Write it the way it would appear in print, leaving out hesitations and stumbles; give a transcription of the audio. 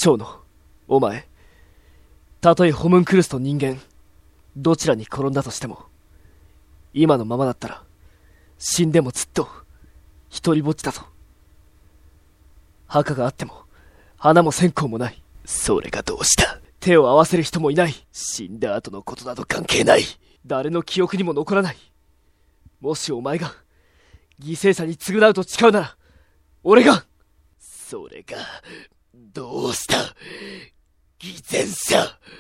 蝶野、お前、たとえホムンクルスと人間、どちらに転んだとしても、今のままだったら、死んでもずっと、一人ぼっちだぞ。墓があっても、花も線香もない。 それがどうした？ 手を合わせる人もいない。 死んだ後のことなど関係ない。 誰の記憶にも残らない。もしお前が、犠牲者に償うと誓うなら、俺が。 それが、どうした？偽善者。